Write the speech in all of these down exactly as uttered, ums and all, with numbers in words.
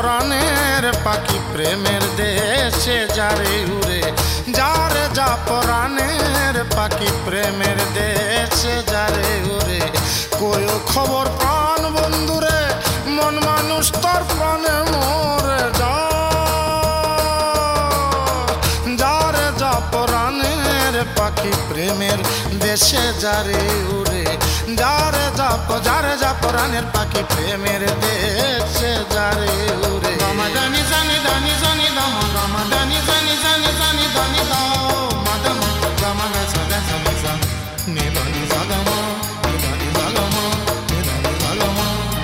পরাণের পাখি প্রেমের দেশে যারে উড়ে, যারে যা পরাণের পাখি প্রেমের দেশে যারে উড়ে। কই খবর প্রাণ বন্ধুরে, মন মানুষ তোর প্রাণে মরে যা, যারে যা পরাণের পাখি প্রেমের দেশে যারে উড়ে, যারে যা যারে যা পরাণের পাখি প্রেমের দেশে যারে উড়ে। দানি জানি দানি জানি দাম গাম দানি জানি জানি জানি দানি দাও মাদম গাম গাছা গাছা গাছা নি দানি জাগম নি দানি জাগম নি দানি জাগম।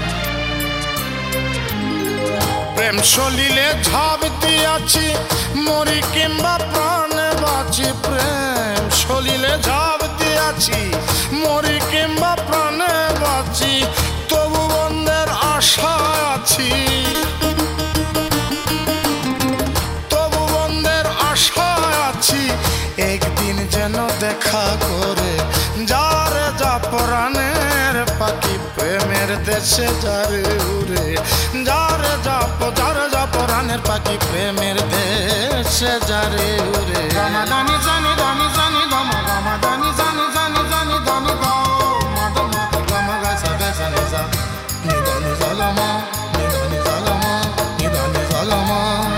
প্রেম সলিলে ঝাঁপ দিয়াছি মরি কিংবা প্রাণে বাঁচি, প্রেম সলিলে ঝাঁপ দিয়াছি মরি কিংবা প্রাণে বাঁচি, তবু বন্ধের আশা আছি, তবু বন্ধের আশা আছি। একদিন যেন দেখা করে যারে যা পরাণের পাখি প্রেমের দেশে যারে উড়ে, যারে যা যারে যা পরাণের পাখি প্রেমের দেশে যারে উড়ে। দানি জানি দানি জানি দাম গাম দানি জানি জানি জানি দানি দাও মাদম গাম গাছা গাছা গাছা নি দানি জাগম নি দানি জাগম নি দানি জাগম।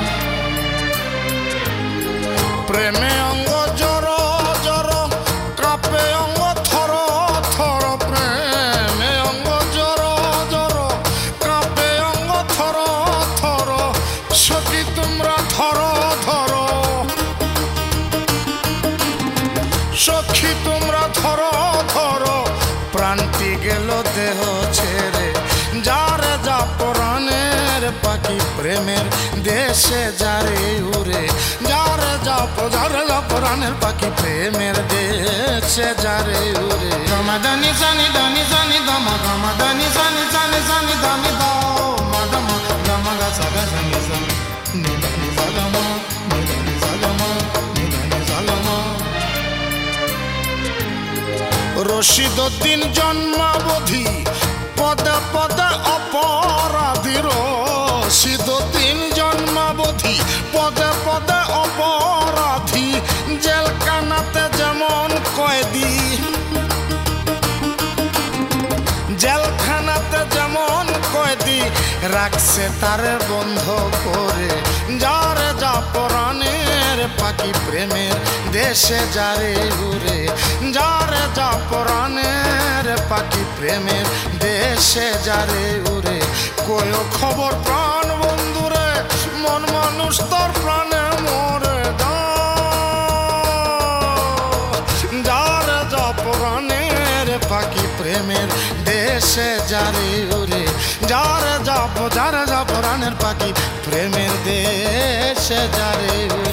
প্রেমে অঙ্গ জর জর কাঁপে অঙ্গ থর থর, প্রেমে অঙ্গ জর জর কাঁপে অঙ্গ থর থর, সখী তোমরা ধর ধর, সখী তোমরা ধর ধর। প্রাণটি গেল দেহ ছেড়ে যারে যা পরাণের পাখি প্রেমের দেশে যারে উড়ে, যারে যা যারে যা পরাণের পাখি প্রেমের দেশে যারে উড়ে। দানি জানি দানি জানি দাম গাম দানি জানি জানি জানি দানি দাও মাদম গাম গাছা গাছা গাছা নি দানি জাগম নি দানি জাগম নি দানি জাগম। রশিদউদ্দিন জন্মাবধি পদে পদে অপরাধী, রশিদউদ্দিন জন্মাবধি পদে পদে অপরাধী, জেলখানাতে যেমন কয়েদি, জেলখানাতে যেমন কয়েদি রাখছে তারে বন্ধ করে, যারে যা পরাণের পাখি প্রেমের দেশে যারে উড়ে, যারে যা পরাণের পাখি প্রেমের দেশে যারে উড়ে। কই খবর প্রাণ বন্ধুরে, মন মানুষ তোর প্রাণে মরে যা, যারে যা পরাণের পাখি প্রেমের দেশে যারে উড়ে, যারে যা যারে যা পরাণের পাখি প্রেমের দেশে যারে উড়ে।